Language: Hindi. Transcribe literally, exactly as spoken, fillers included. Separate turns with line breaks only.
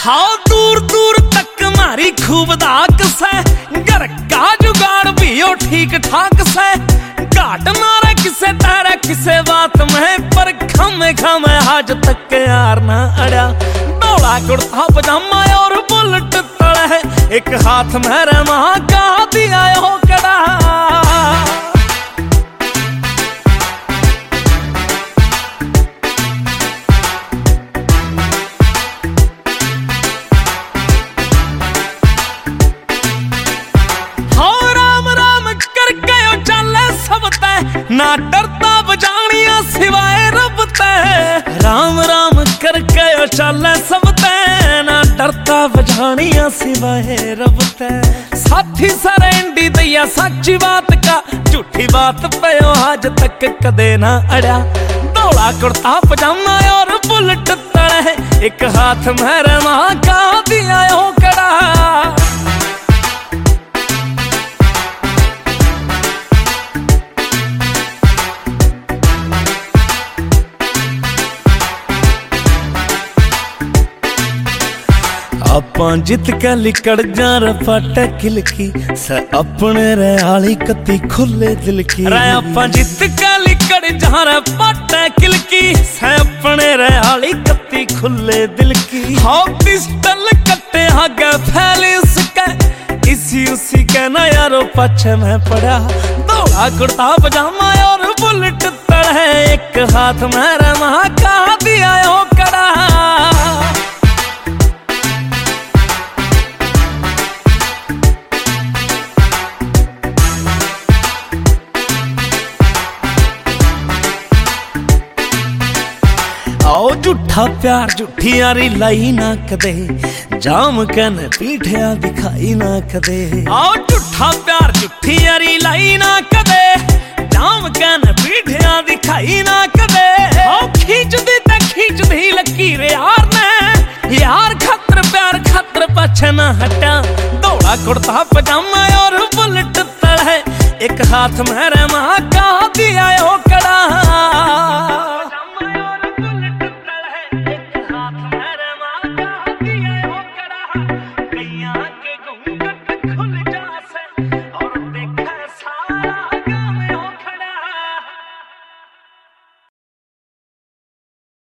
हाँ दूर दूर तक मारी खूब दाक से, घर का जुगाड़ भी हो ठीक ठाक से। घाट नारा किसे तारा किसे बात में, पर खमे खमे आज तक यार ना अड़ा। धोला कुर्ता पजामा और बुलेट तड़े, एक हाथ में रमा का दिया हो कड़ा। ना डरता बजानिया सिवाय रब ते, राम राम करके चले सब ते। ना डरता बजानिया सिवाय रब ते। साथी सरेंडी दैया सच्ची बात का, झूठी बात पे आज तक कदे ना अड़ा। धोला कुर्ता पजामा और बुलेट तड़े, एक हाथ में रमा का दिया हो कड़ा। ਆਪਾਂ ਜਿੱਤ ਕੇ ਲਿਕੜ ਜਾ ਰਫਾਟੇ ਖਿਲਕੀ ਸ ਆਪਣੇ ਰਿਆਲੀ ਕੱਤੀ ਖੁੱਲੇ ਦਿਲ ਕੀ। ਰੇ ਆਪਾਂ ਜਿੱਤ ਕੇ ਲਿਕੜ ਜਾ ਰਫਾਟੇ ਖਿਲਕੀ ਸ ਆਪਣੇ ਰਿਆਲੀ ਕੱਤੀ ਖੁੱਲੇ ਦਿਲ ਕੀ। ਹਾਂ ਪਿਸਟਲ कट्टे आगे फैले उसके, इसी उसी के ना यारो पाछे में पड़ा। धोला कुर्ता पजामा और बुलेट तड़े, एक हाथ में रमा का दिया हो कड़ा। आओ झूठा प्यार झूठी यारी लाई ना कदे, जाम कन पीठिया दिखाई ना कदे। आओ झूठा प्यार झूठी यारी लाई ना कदे, जाम कन पीठिया दिखाई ना कदे। आओ खींच दी ते खींच दी लकीर यार ने, यार खातर प्यार खातर पाछे ना हटा। धोला कुर्ता पजामा और बुलेट तड़े, एक हाथ में रमा का दिया हो कड़ा।